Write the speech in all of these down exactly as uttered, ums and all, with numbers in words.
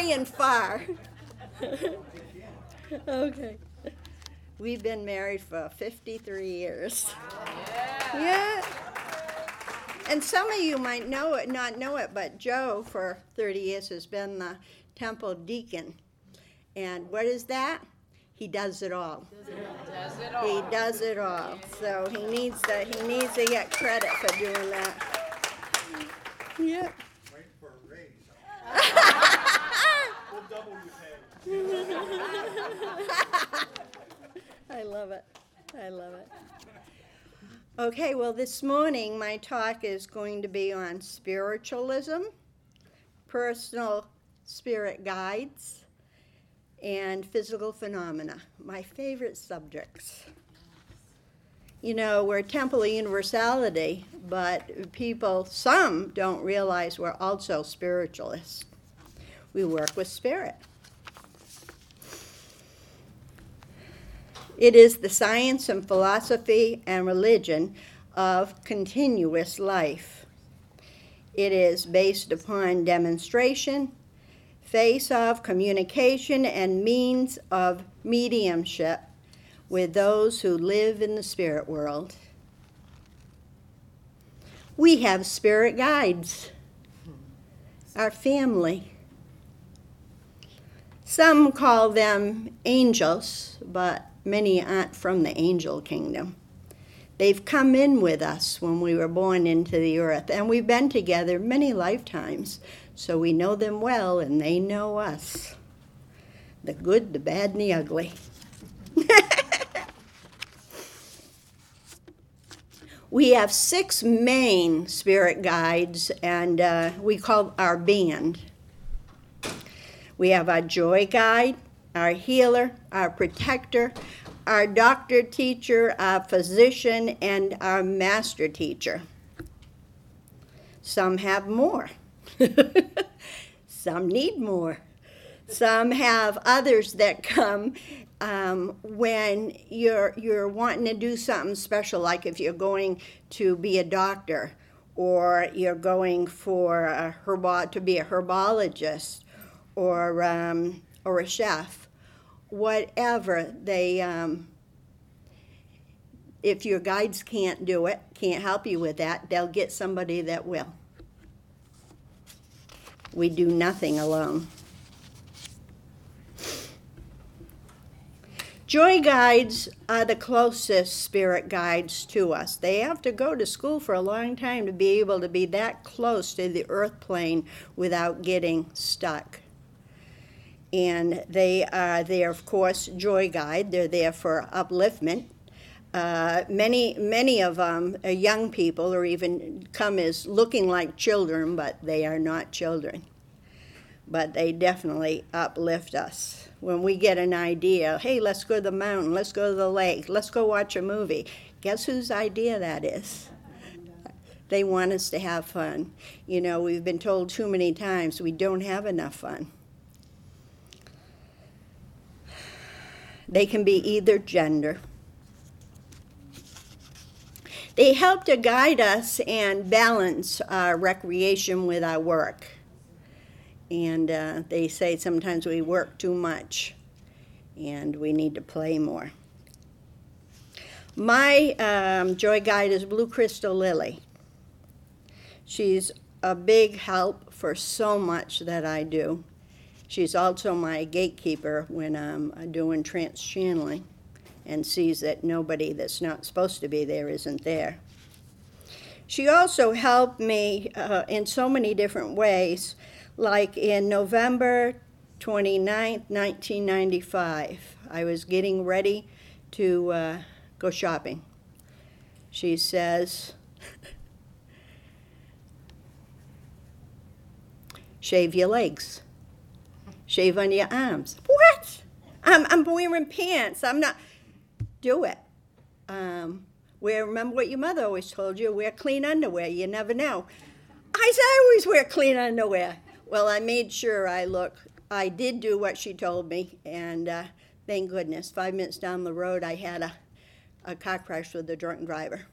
and far. Okay. We've been married for fifty-three years. Yeah. Yeah. And some of you might know it, not know it, but Joe for thirty years has been the temple deacon. And what is that? He does it all. Does it all. He does it all. So he needs to he needs to get credit for doing that. Yeah. Wait for a raise. Huh? We'll double your pay. I love it. I love it. Okay, well, this morning my talk is going to be on spiritualism, personal spirit guides, and physical phenomena, my favorite subjects. You know, we're a temple of universality, but people, some don't realize we're also spiritualists. We work with spirit. It is the science and philosophy and religion of continuous life. It is based upon demonstration, face of communication, and means of mediumship with those who live in the spirit world. We have spirit guides, our family. Some call them angels, but many aren't from the angel kingdom. They've come in with us when we were born into the earth, and we've been together many lifetimes, so we know them well and they know us. The good, the bad, and the ugly. We have six main spirit guides, and uh, we call our band. We have our joy guide, our healer, our protector, our doctor teacher, our physician, and our master teacher. Some have more. Some need more. Some have others that come um, when you're you're wanting to do something special, like if you're going to be a doctor, or you're going for a herbo- to be a herbologist, or um, or a chef. Whatever they, um, if your guides can't do it, can't help you with that, they'll get somebody that will. We do nothing alone. Joy guides are the closest spirit guides to us. They have to go to school for a long time to be able to be that close to the earth plane without getting stuck. And they are there, of course, joy guide. They're there for upliftment. Uh, many, many of them are young people, or even come as looking like children, but they are not children. But they definitely uplift us. When we get an idea, hey, let's go to the mountain, let's go to the lake, let's go watch a movie. Guess whose idea that is? They want us to have fun. You know, we've been told too many times we don't have enough fun. They can be either gender. They help to guide us and balance our recreation with our work. And uh, they say sometimes we work too much and we need to play more. My um, joy guide is Blue Crystal Lily. She's a big help for so much that I do. She's also my gatekeeper when I'm doing trance channeling and sees that nobody that's not supposed to be there isn't there. She also helped me uh, in so many different ways, like in November twenty-ninth, nineteen ninety-five. I was getting ready to uh, go shopping. She says, shave your legs. Shave on your arms. What? I'm, I'm wearing pants. I'm not. Do it. Um, wear, remember what your mother always told you, wear clean underwear. You never know. I said I always wear clean underwear. Well, I made sure I look. I did do what she told me, and uh, thank goodness. Five minutes down the road, I had a, a car crash with a drunk driver.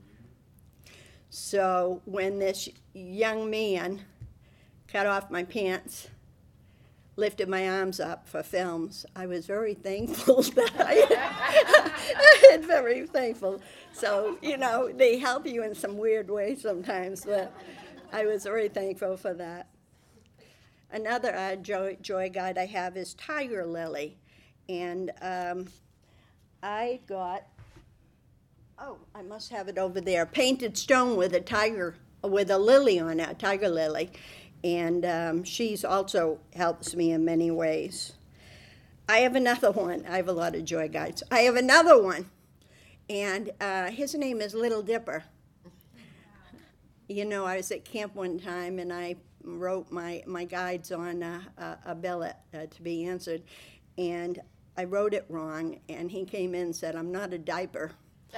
So when this young man cut off my pants, lifted my arms up for films, I was very thankful that I had very thankful. So, you know, they help you in some weird ways sometimes, but I was very thankful for that. Another uh, joy, joy guide I have is Tiger Lily. And um, I got, oh, I must have it over there, painted stone with a tiger, with a lily on it, a tiger lily. And um, she's also helps me in many ways. I have another one. I have a lot of joy guides. I have another one. And uh, his name is Little Dipper. You know, I was at camp one time and I wrote my, my guides on a, a, a billet uh, to be answered, and I wrote it wrong, and he came in and said, "I'm not a diaper."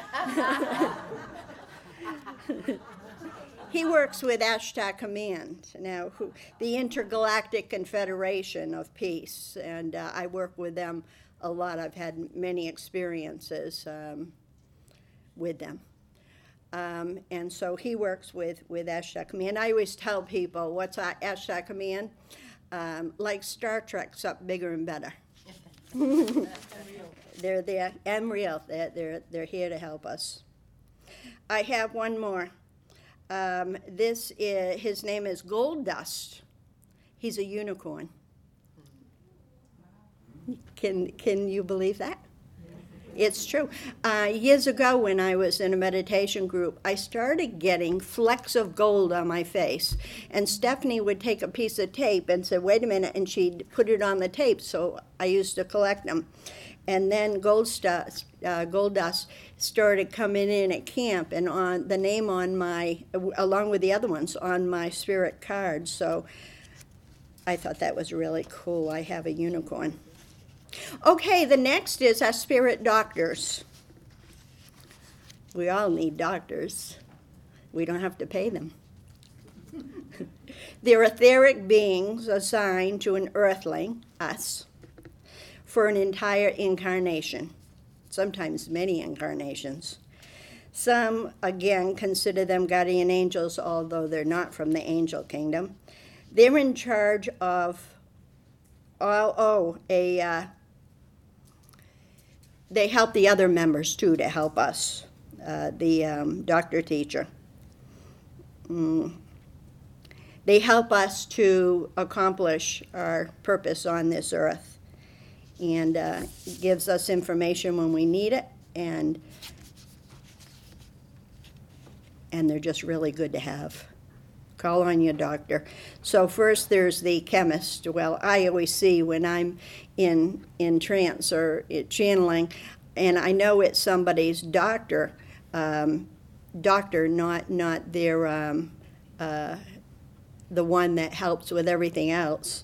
He works with Ashtar Command now, who, the Intergalactic Confederation of Peace, and uh, I work with them a lot. I've had many experiences um, with them. Um, and so he works with, with Ashtar Command. I always tell people, what's our Ashtar Command? Um, like Star Trek, something bigger and better. They're there, and real. They're, they're, they're here to help us. I have one more. Um, this is, his name is Gold Dust. He's a unicorn. Can, can you believe that? It's true. Uh, years ago when I was in a meditation group, I started getting flecks of gold on my face. And Stephanie would take a piece of tape and say, wait a minute, and she'd put it on the tape, so I used to collect them. And then gold, stu- uh, gold dust started coming in at camp, and on the name on my, along with the other ones, on my spirit card. So I thought that was really cool. I have a unicorn. Okay, the next is our spirit doctors. We all need doctors. We don't have to pay them. They're etheric beings assigned to an earthling, us, for an entire incarnation, sometimes many incarnations. Some, again, consider them guardian angels, although they're not from the angel kingdom. They're in charge of, oh, oh a... Uh, They help the other members, too, to help us, uh, the um, doctor teacher. Mm. They help us to accomplish our purpose on this earth, and uh, gives us information when we need it, and, and they're just really good to have. Call on your doctor. So first there's the chemist. Well, I always see when I'm in in trance or channeling, and I know it's somebody's doctor, um, doctor, not not their um, uh, the one that helps with everything else.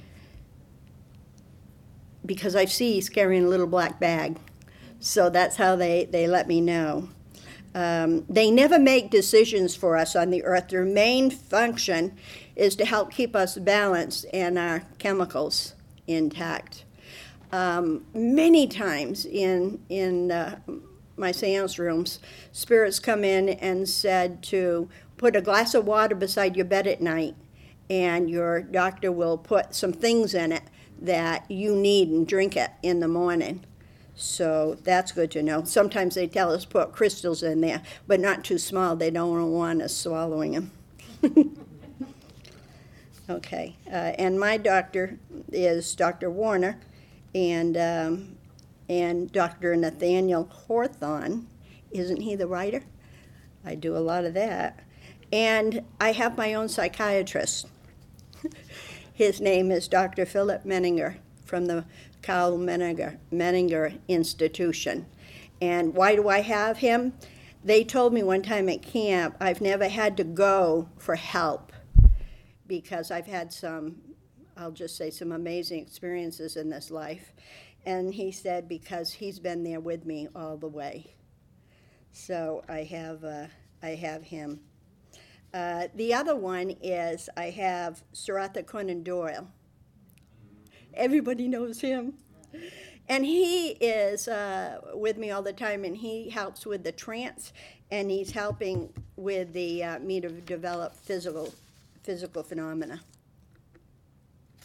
Because I see he's carrying a little black bag, so that's how they, they let me know. Um, they never make decisions for us on the earth. Their main function is to help keep us balanced and our chemicals intact. Um, many times in in uh, my seance rooms, spirits come in and said to put a glass of water beside your bed at night, and your doctor will put some things in it that you need and drink it in the morning. So that's good to know. Sometimes they tell us put crystals in there, but not too small. They don't want us swallowing them. Okay, uh, and my doctor is Doctor Warner, and um, and Doctor Nathaniel Hawthorne. Isn't he the writer? I do a lot of that. And I have my own psychiatrist. His name is Doctor Philip Menninger from the Carl Menninger, Menninger Institution. And why do I have him? They told me one time at camp, I've never had to go for help because I've had some, I'll just say, some amazing experiences in this life. And he said, because he's been there with me all the way. So I have, uh, I have him. Uh, the other one is I have Sir Arthur Conan Doyle. Everybody knows him. And he is uh, with me all the time, and he helps with the trance, and he's helping with the uh, me to develop physical, physical phenomena.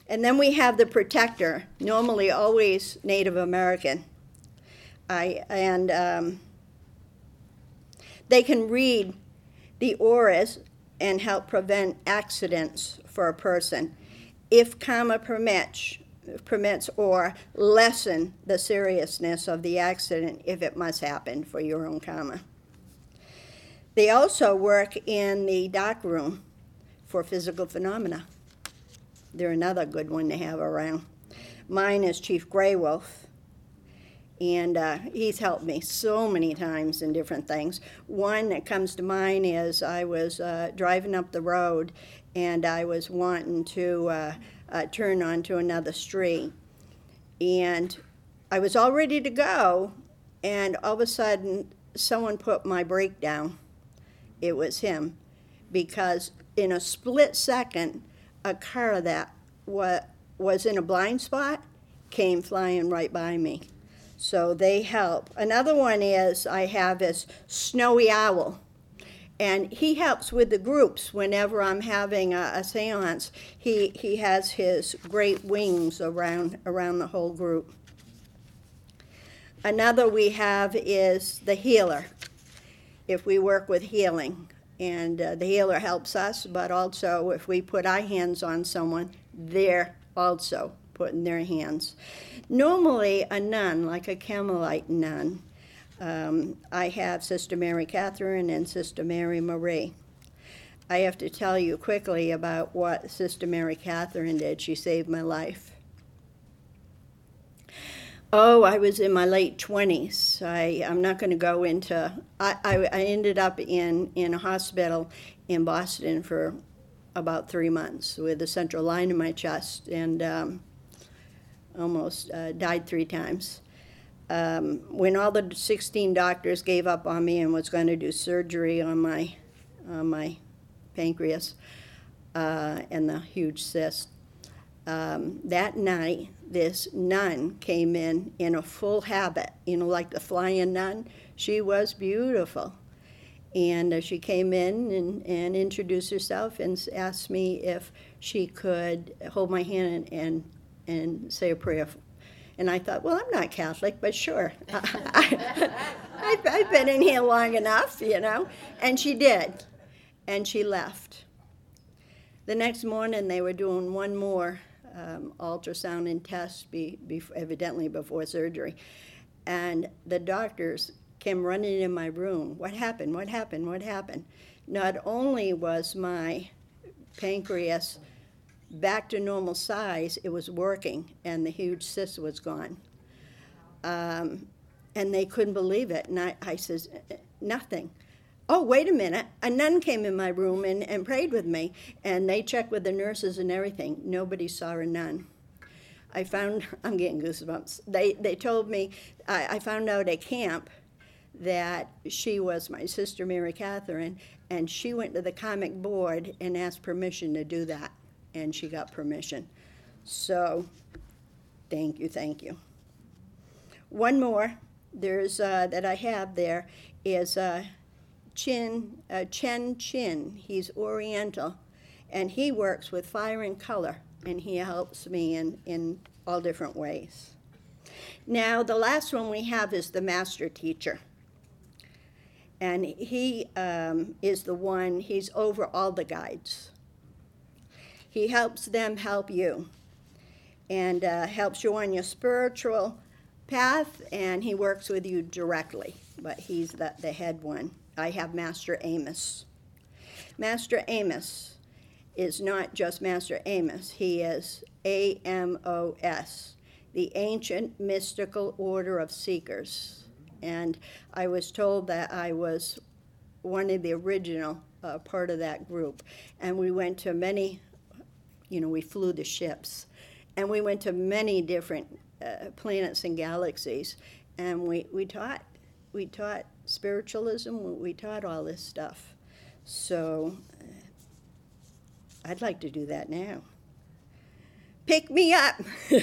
And then we have the protector, normally always Native American. I, and um, they can read the auras and help prevent accidents for a person if karma permits, permits or lessen the seriousness of the accident if it must happen for your own karma. They also work in the dark room for physical phenomena. They're another good one to have around. Mine is Chief Grey Wolf, and uh, he's helped me so many times in different things. One that comes to mind is I was uh, driving up the road, and I was wanting to uh, uh, turn onto another street, and I was all ready to go, and all of a sudden, someone put my brake down. It was him, because in a split second, a car that wa- was in a blind spot came flying right by me. So they help. Another one is I have is Snowy Owl, and he helps with the groups whenever I'm having a, a seance. He he has his great wings around around the whole group. Another we have is the healer, if we work with healing. And uh, the healer helps us, but also if we put our hands on someone, they're also putting their hands. Normally a nun, like a Carmelite nun, um, I have Sister Mary Catherine and Sister Mary Marie. I have to tell you quickly about what Sister Mary Catherine did. She saved my life. Oh, I was in my late twenties. I, I'm not going to go into, I, I, I ended up in, in a hospital in Boston for about three months with a central line in my chest, and um, almost uh, died three times. Um, when all the sixteen doctors gave up on me and was going to do surgery on my, on my pancreas uh, and the huge cyst, um, that night, this nun came in in a full habit, you know, like the flying nun. She was beautiful. And uh, she came in and, and introduced herself and asked me if she could hold my hand and, and, and say a prayer. And I thought, well, I'm not Catholic, but sure. I, I've, I've been in here long enough, you know. And she did. And she left. The next morning, they were doing one more Um, ultrasound and test, be, be, evidently before surgery. And the doctors came running in my room. What happened? What happened? What happened? Not only was my pancreas back to normal size, it was working, and the huge cyst was gone. Um, and they couldn't believe it. And I, I says, nothing. Oh, wait a minute. A nun came in my room and, and prayed with me, and they checked with the nurses and everything. Nobody saw a nun. I found, I'm getting goosebumps. They, they told me, I, I found out at camp that she was my Sister Mary Catherine, and she went to the comic board and asked permission to do that, and she got permission. So, thank you, thank you. One more there's uh, that I have there is uh, Chin, uh, Chen Chin. He's Oriental, and he works with fire and color, and he helps me in, in all different ways. Now, the last one we have is the master teacher, and he um, is the one, he's over all the guides. He helps them help you, and uh, helps you on your spiritual path, and he works with you directly, but he's the, the head one. I have Master Amos. Master Amos is not just Master Amos. He is A M O S, the Ancient Mystical Order of Seekers. And I was told that I was one of the original uh, part of that group. And we went to many, you know, we flew the ships. And we went to many different uh, planets and galaxies. And we, we taught. We taught spiritualism, we taught all this stuff. So uh, I'd like to do that now. Pick me up.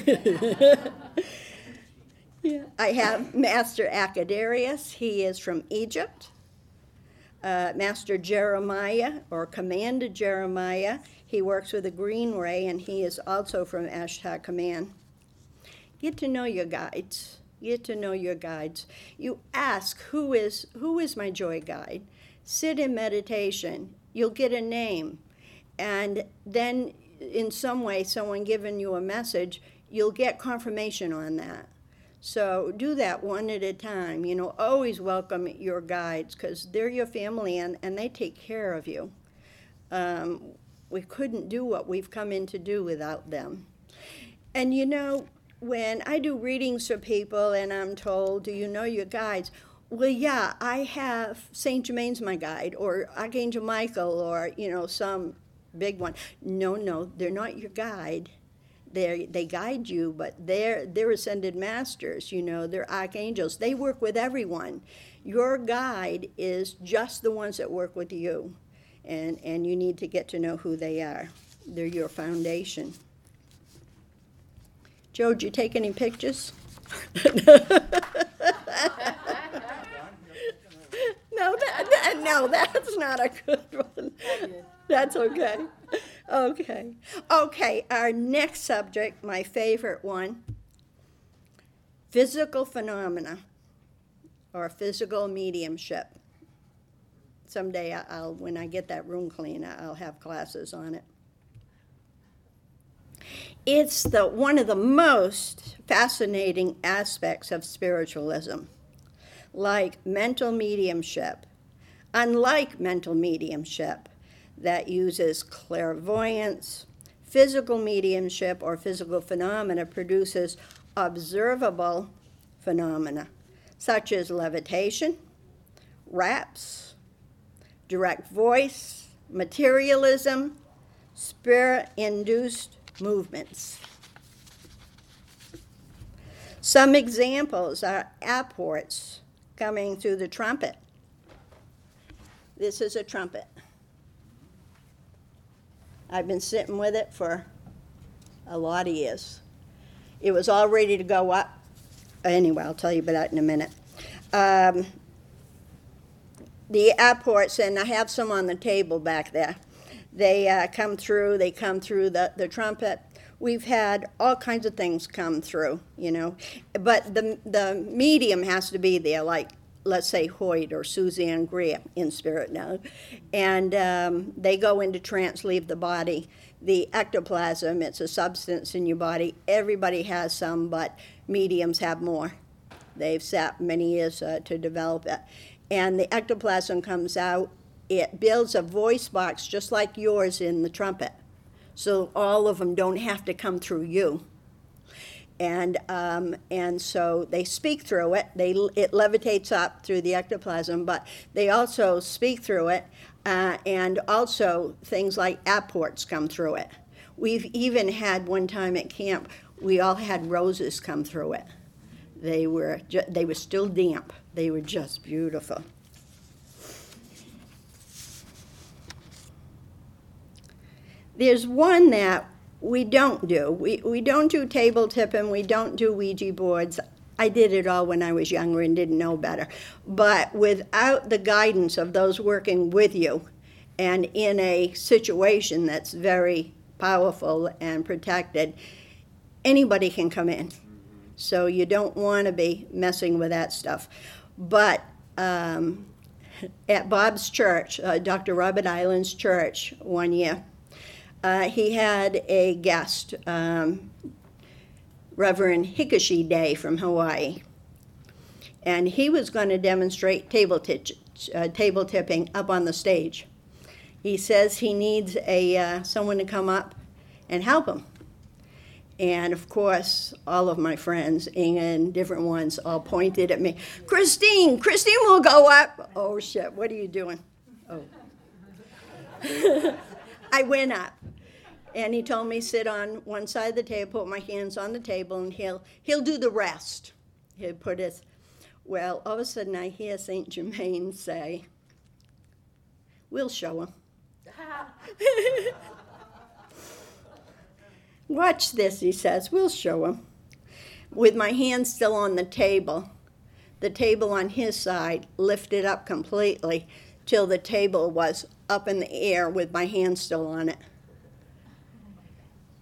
Yeah. I have Master Akadarius. He is from Egypt. Uh, Master Jeremiah, or Commander Jeremiah. He works with the Green Ray, and he is also from Ashtar Command. Get to know your guides. Get to know your guides. You ask, who is, who is my joy guide? Sit in meditation. You'll get a name. And then in some way, someone giving you a message, you'll get confirmation on that. So do that one at a time. You know, always welcome your guides because they're your family and, and they take care of you. Um, we couldn't do what we've come in to do without them. And you know, when I do readings for people and I'm told, do you know your guides? Well, yeah, I have Saint Germain's my guide, or Archangel Michael, or, you know, some big one. No, no, they're not your guide. They they guide you, but they're they're ascended masters. You know, they're archangels. They work with everyone. Your guide is just the ones that work with you, and and you need to get to know who they are. They're your foundation. Joe, did you take any pictures? No, that, that, no, that's not a good one. That's okay. Okay. Okay, our next subject, my favorite one, physical phenomena or physical mediumship. Someday I'll, when I get that room clean, I'll have classes on it. It's the one of the most fascinating aspects of spiritualism. Like mental mediumship, unlike mental mediumship that uses clairvoyance, physical mediumship or physical phenomena produces observable phenomena, such as levitation, raps, direct voice, materialism, spirit-induced movements. Some examples are apports coming through the trumpet. This is a trumpet. I've been sitting with it for a lot of years. It was all ready to go up. Anyway, I'll tell you about that in a minute. Um, the apports, and I have some on the table back there. They uh, come through, they come through the, the trumpet. We've had all kinds of things come through, you know. But the the medium has to be there, like, let's say, Hoyt or Suzanne Greer in spirit now. And um, they go into trance, leave the body. The ectoplasm, it's a substance in your body. Everybody has some, but mediums have more. They've sat many years uh, to develop it. And the ectoplasm comes out. It builds a voice box just like yours in the trumpet. So all of them don't have to come through you. And um, and so they speak through it. They It levitates up through the ectoplasm, but they also speak through it, uh, and also things like apports come through it. We've even had one time at camp, we all had roses come through it. They were ju- they were still damp. They were just beautiful. There's one that we don't do. We we don't do table tipping. We don't do Ouija boards. I did it all when I was younger and didn't know better. But without the guidance of those working with you and in a situation that's very powerful and protected, anybody can come in. So you don't want to be messing with that stuff. But um, at Bob's church, uh, Doctor Robert Island's church, one year, Uh, he had a guest, um, Reverend Hikoshi Day from Hawaii, and he was going to demonstrate table, t- uh, table tipping up on the stage. He says he needs a uh, someone to come up and help him. And of course, all of my friends, Inga and different ones, all pointed at me. Christine, Christine will go up. Oh shit, what are you doing? Oh. I went up, and he told me sit on one side of the table, put my hands on the table, and he'll he'll do the rest. He'll put his, well, all of a sudden I hear Saint Germain say, we'll show him. Watch this, he says, we'll show him. With my hands still on the table, the table on his side lifted up completely till the table was up in the air with my hands still on it.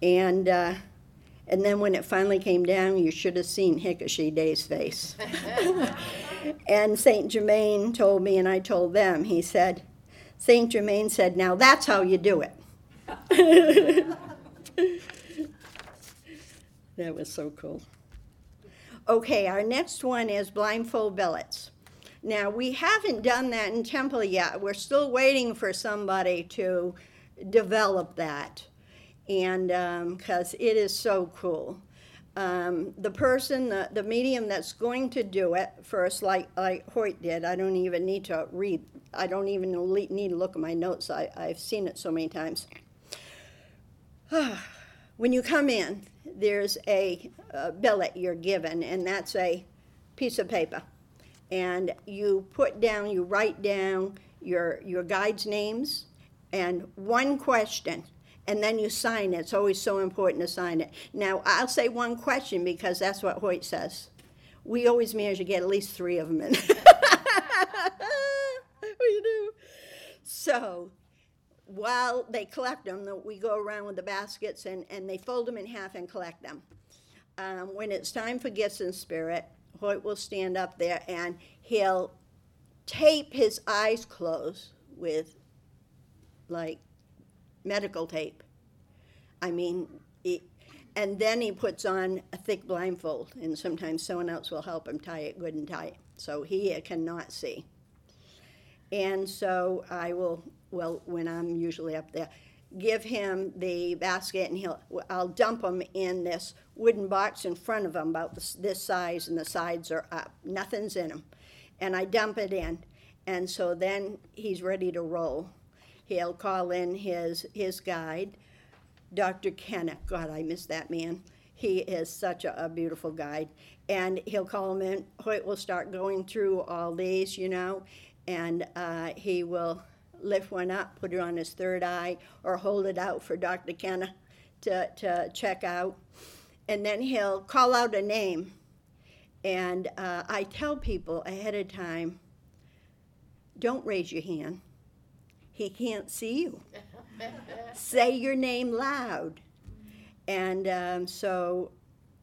And uh, and then when it finally came down, you should have seen Hickashy Day's face. And Saint Germain told me, and I told them, he said, Saint Germain said, now that's how you do it. That was so cool. Okay, our next one is blindfold billets. Now, we haven't done that in Temple yet. We're still waiting for somebody to develop that, and because um, it is so cool. Um, the person, the, the medium that's going to do it first, like, like Hoyt did, I don't even need to read, I don't even need to look at my notes. I, I've seen it so many times. When you come in, there's a, a billet you're given, and that's a piece of paper. And you put down, you write down your, your guides' names and one question, and then you sign it. It's always so important to sign it. Now, I'll say one question because that's what Hoyt says. We always manage to get at least three of them in. We do. So while they collect them, we go around with the baskets, and, and they fold them in half and collect them. Um, when it's time for Gifts in Spirit, Hoyt will stand up there and he'll tape his eyes closed with, like, medical tape. I mean, it, and then he puts on a thick blindfold, and sometimes someone else will help him tie it good and tight, so he cannot see. And so I will, well, when I'm usually up there, give him the basket, and he'll, I'll dump him in this wooden box in front of him about this, this size, and the sides are up. Nothing's in them. And I dump it in, and so then he's ready to roll. He'll call in his, his guide, Doctor Kenneth. God, I miss that man. He is such a, a beautiful guide. And he'll call him in. Hoyt will start going through all these, you know, and uh, he will lift one up, put it on his third eye, or hold it out for Doctor Kenneth to, to check out. And then he'll call out a name. And uh, I tell people ahead of time, don't raise your hand. He can't see you. Say your name loud. And um, so,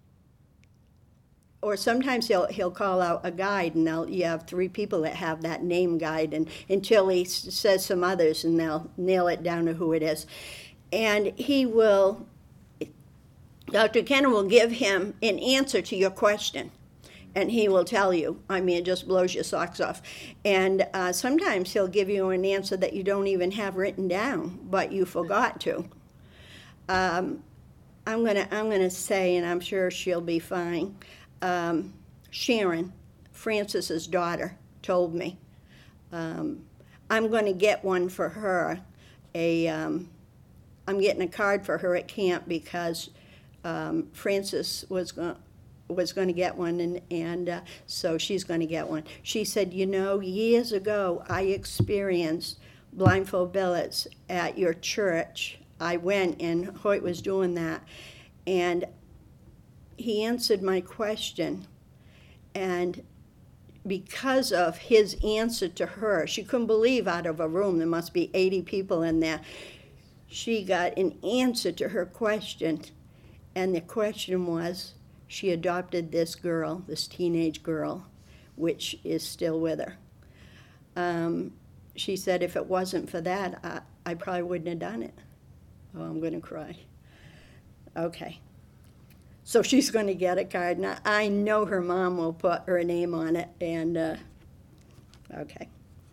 or sometimes he'll he'll call out a guide, and they'll, you have three people that have that name guide, and until he s- says some others, and they'll nail it down to who it is. And he will, Doctor Kenner will give him an answer to your question. And he will tell you. I mean, it just blows your socks off. And uh, sometimes he'll give you an answer that you don't even have written down, but you forgot to. Um, I'm gonna, I'm gonna say, and I'm sure she'll be fine. Um, Sharon, Francis's daughter, told me. Um, I'm going to get one for her. A, um, I'm getting a card for her at camp because um, Francis was going. was going to get one, and, and uh, so she's going to get one. She said, you know, years ago I experienced blindfold billets at your church. I went, and Hoyt was doing that, and he answered my question, and because of his answer to her, she couldn't believe out of a room, there must be eighty people in there, she got an answer to her question, and the question was, she adopted this girl, this teenage girl, which is still with her. Um, she said, if it wasn't for that, I, I probably wouldn't have done it. Oh, I'm going to cry. Okay. So she's going to get a card. Now, I know her mom will put her name on it, and, uh, okay.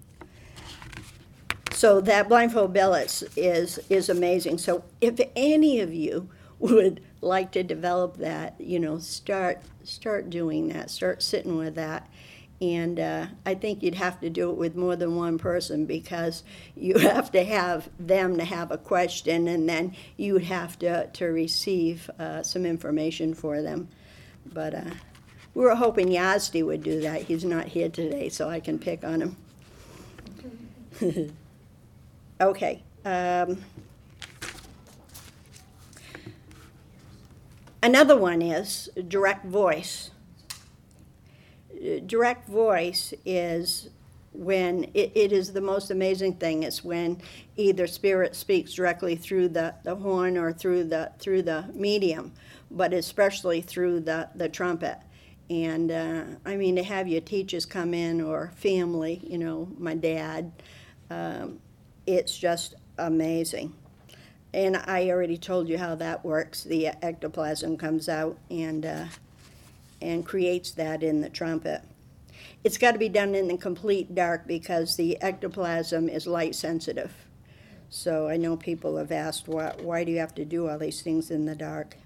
So that blindfold billets is, is amazing. So if any of you would like to develop that, you know, start start doing that, start sitting with that. And uh, I think you'd have to do it with more than one person, because you have to have them to have a question, and then you would have to, to receive uh, some information for them. But uh, we were hoping Yazdi would do that. He's not here today, so I can pick on him. Okay. Um, Another one is direct voice. Direct voice is when it, it is the most amazing thing. It's when either spirit speaks directly through the, the horn or through the through the medium, but especially through the, the trumpet. And uh, I mean, to have your teachers come in or family, you know, my dad, um, it's just amazing. And I already told you how that works. The ectoplasm comes out and uh, and creates that in the trumpet. It's got to be done in the complete dark because the ectoplasm is light sensitive. So I know people have asked, why, why do you have to do all these things in the dark?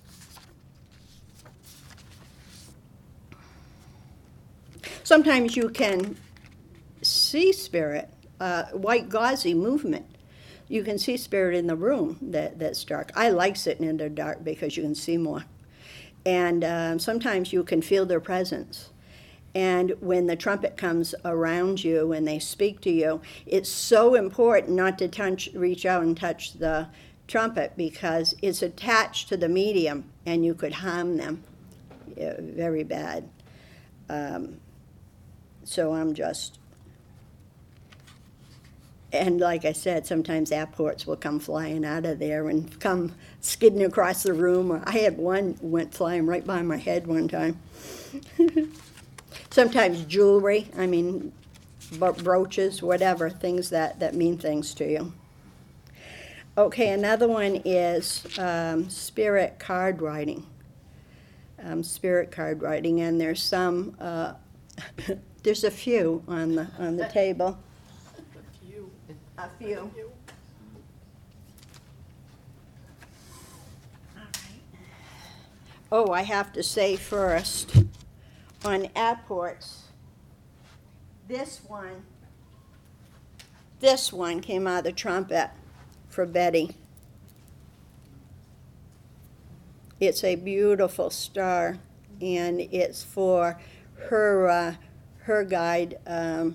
Sometimes you can see spirit, uh, white gauzy movement. You can see spirit in the room that, that's dark. I like sitting in the dark because you can see more. And um, sometimes you can feel their presence. And when the trumpet comes around you and they speak to you, it's so important not to touch, reach out and touch the trumpet because it's attached to the medium and you could harm them. Yeah, very bad. Um, so I'm just, and like I said, sometimes apports will come flying out of there and come skidding across the room. I had one went flying right by my head one time. Sometimes jewelry, I mean, bro- brooches, whatever, things that, that mean things to you. Okay, another one is um, spirit card writing. Um, spirit card writing, and there's some, uh, there's a few on the on the table. A few. A few. Oh, I have to say first, on apports, this one, this one came out of the trumpet for Betty. It's a beautiful star, and it's for her uh, her guide, um,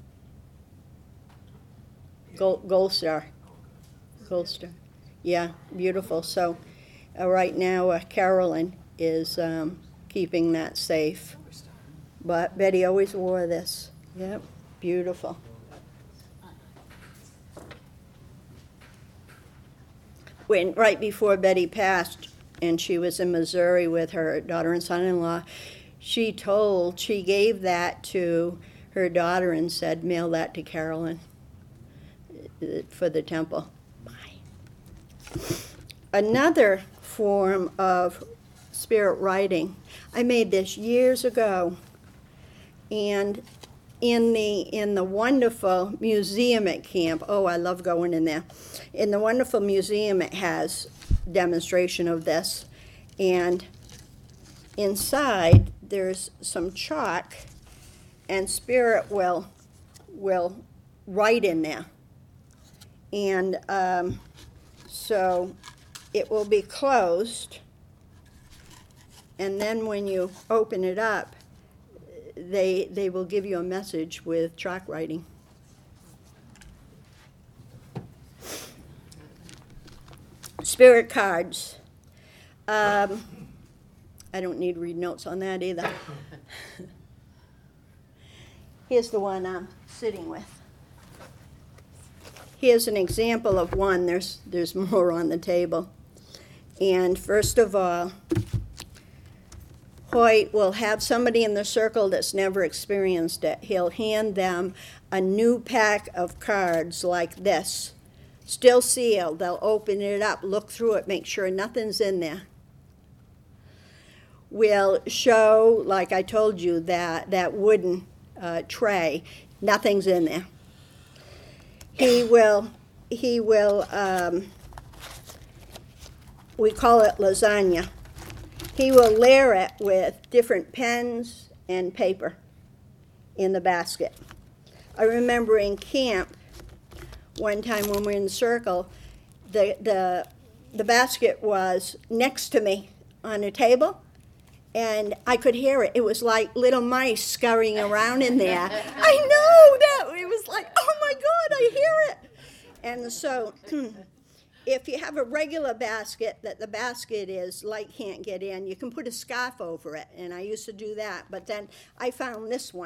Gold, Gold Star. Gold Star. Yeah, beautiful. So uh, right now, uh, Carolyn is um, keeping that safe. But Betty always wore this. Yep, beautiful. When right before Betty passed, and she was in Missouri with her daughter and son-in-law, she told, she gave that to her daughter and said, mail that to Carolyn for the temple. Bye. Another form of spirit writing, I made this years ago, and in the in the wonderful museum at camp, oh, I love going in there. In the wonderful museum, it has demonstration of this, and inside there's some chalk, and spirit will will write in there, and um, so it will be closed, and then when you open it up, they they will give you a message with chalk writing. Spirit cards. Um, I don't need to read notes on that either. Here's the one I'm sitting with. Here's an example of one. There's there's more on the table. And first of all, Hoyt will have somebody in the circle that's never experienced it. He'll hand them a new pack of cards like this, still sealed. They'll open it up, look through it, make sure nothing's in there. We'll show, like I told you, that, that wooden uh, tray, nothing's in there. He will, he will, um, we call it lasagna. He will layer it with different pens and paper in the basket. I remember in camp, one time when we were in the circle, the, the, the basket was next to me on a table, and I could hear it. It was like little mice scurrying around in there. I know that. It was like, oh my God, I hear it. And so if you have a regular basket that the basket is light can't get in, you can put a scarf over it, and I used to do that. But then I found this one,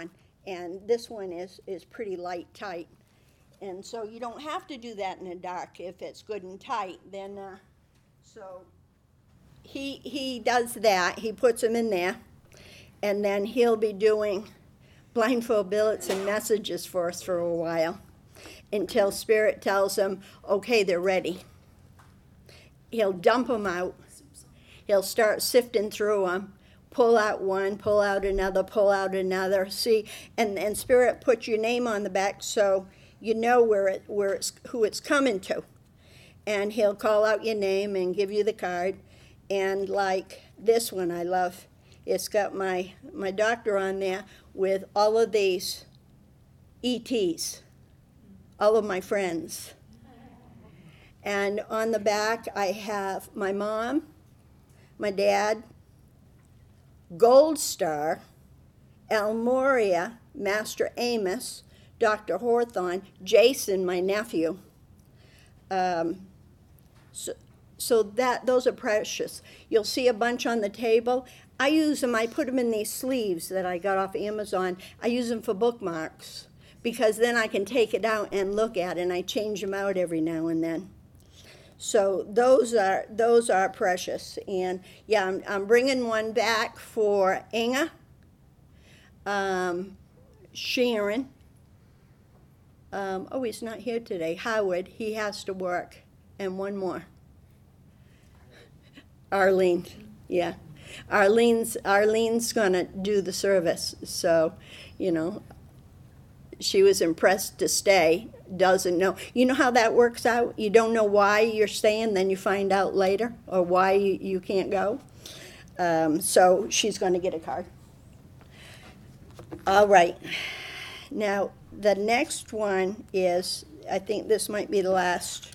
and this one is, is pretty light tight. And so you don't have to do that in the dark if it's good and tight. Then, uh, so he, he does that. He puts them in there, and then he'll be doing blindfold billets and messages for us for a while until Spirit tells him, okay, they're ready. He'll dump them out. He'll start sifting through them, pull out one, pull out another, pull out another. See, and, and Spirit puts your name on the back so you know where it where it's who it's coming to. And he'll call out your name and give you the card. And like this one I love, it's got my my doctor on there with all of these E Ts, all of my friends. And on the back I have my mom, my dad, Gold Star, Al Moria, Master Amos, Doctor Hawthorne, Jason, my nephew. Um, so, so that those are precious. You'll see a bunch on the table. I use them, I put them in these sleeves that I got off Amazon. I use them for bookmarks because then I can take it out and look at it, and I change them out every now and then. So those are those are precious. And yeah, I'm, I'm bringing one back for Inga, um, Sharon. Um, oh, he's not here today. Howard, he has to work. And one more. Arlene, yeah. Arlene's, Arlene's going to do the service. So, you know, she was impressed to stay, doesn't know. You know how that works out? You don't know why you're staying, then you find out later, or why you, you can't go. Um, so she's going to get a card. All right. Now, the next one is, I think this might be the last.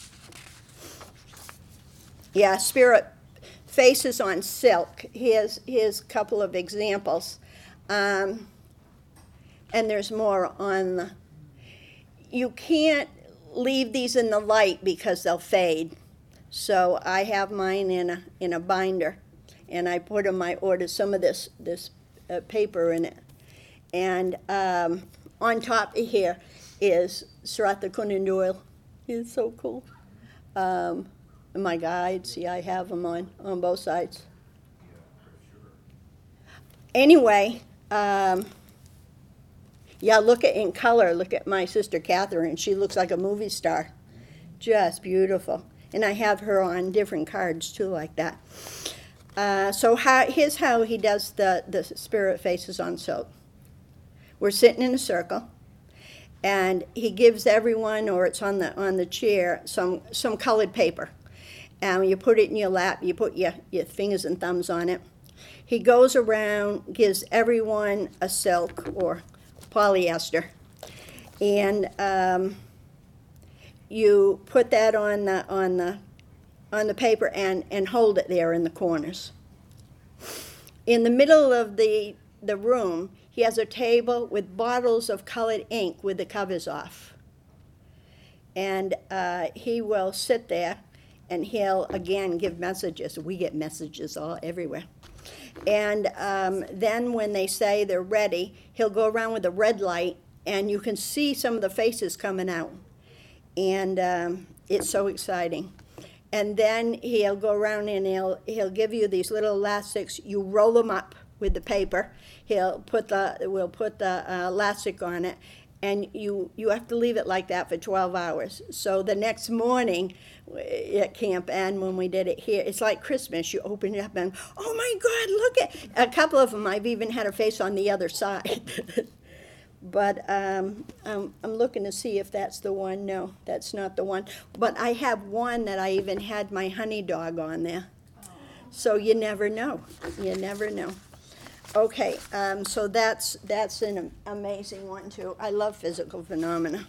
Yeah, Spirit Faces on Silk. Here's, here's a couple of examples. Um, and there's more on the, you can't leave these in the light because they'll fade. So I have mine in a, in a binder, and I put in my order some of this, this uh, paper in it. And um, on top of here is Sir Arthur Conan Doyle. He's so cool. Um, and my guides, see, I have them on, on both sides. Anyway, um, yeah, look at in color. Look at my sister Catherine. She looks like a movie star. Just beautiful. And I have her on different cards, too, like that. Uh, so how, here's how he does the, the Spirit Faces on Silk. We're sitting in a circle, and he gives everyone, or it's on the on the chair, some some colored paper. And you put it in your lap, you put your, your fingers and thumbs on it. He goes around, gives everyone a silk or polyester. And um, you put that on the on the on the paper and, and hold it there in the corners. In the middle of the the room, he has a table with bottles of colored ink with the covers off. And uh, he will sit there, and he'll, again, give messages. We get messages all everywhere. And um, then when they say they're ready, he'll go around with a red light, and you can see some of the faces coming out. And um, it's so exciting. And then he'll go around and he'll, he'll give you these little elastics. You roll them up with the paper. He'll put the, we'll put the uh, elastic on it, and you, you have to leave it like that for twelve hours. So the next morning at Camp Ann, when we did it here, it's like Christmas. You open it up and, oh my God, look at, a couple of them, I've even had a face on the other side. But um, I'm, I'm looking to see if that's the one. No, that's not the one. But I have one that I even had my honey dog on there. So you never know. You never know. Okay, um, so that's that's an amazing one too. I love physical phenomena.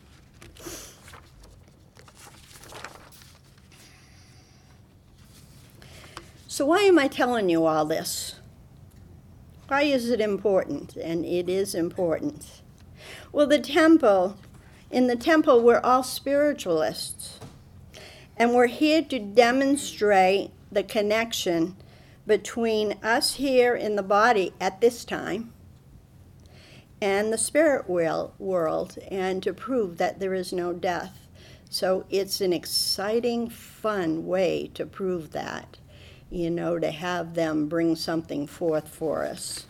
So why am I telling you all this? Why is it important? And it is important. Well, the temple, in the temple, we're all spiritualists. And we're here to demonstrate the connection between us here in the body at this time and the spirit will, world, and to prove that there is no death. So it's an exciting, fun way to prove that, you know, to have them bring something forth for us.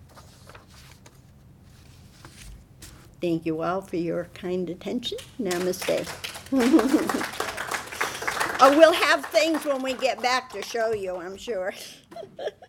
Thank you all for your kind attention. Namaste. Oh, we'll have things when we get back to show you, I'm sure.